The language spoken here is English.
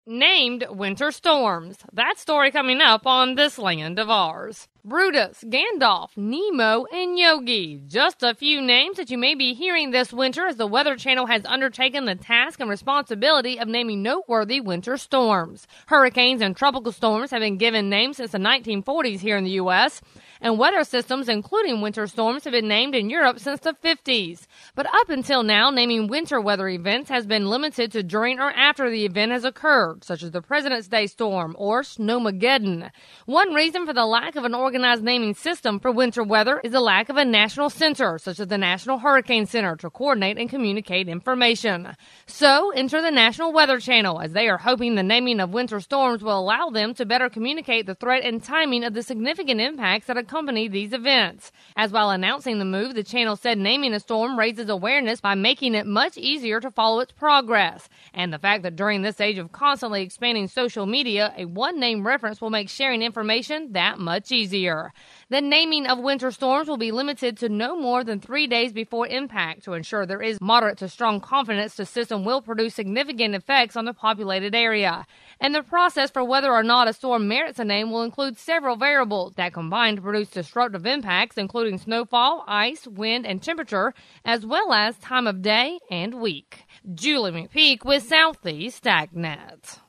named winter storms. That story coming up on this land of ours. Brutus, Gandalf, Nemo, and Yogi. Just a few names that you may be hearing this winter as the Weather Channel has undertaken the task and responsibility of naming noteworthy winter storms. Hurricanes and tropical storms have been given names since the 1940s here in the U.S., and weather systems, including winter storms, have been named in Europe since the 50s. But up until now, naming winter weather events has been limited to during or after the event has occurred, such as the President's Day storm or Snowmageddon. One reason for the lack of an organized naming system for winter weather is the lack of a national center, such as the National Hurricane Center, to coordinate and communicate information. So, enter the National Weather Channel, as they are hoping the naming of winter storms will allow them to better communicate the threat and timing of the significant impacts that accompany these events. As while announcing the move, the channel said naming a storm raises awareness by making it much easier to follow its progress. And the fact that during this age of constantly expanding social media, a one-name reference will make sharing information that much easier. The naming of winter storms will be limited to no more than 3 days before impact to ensure there is moderate to strong confidence the system will produce significant effects on the populated area. And the process for whether or not a storm merits a name will include several variables that combine to produce disruptive impacts, including snowfall, ice, wind, and temperature, as well as time of day and week. Julie McPeak with Southeast AgNet.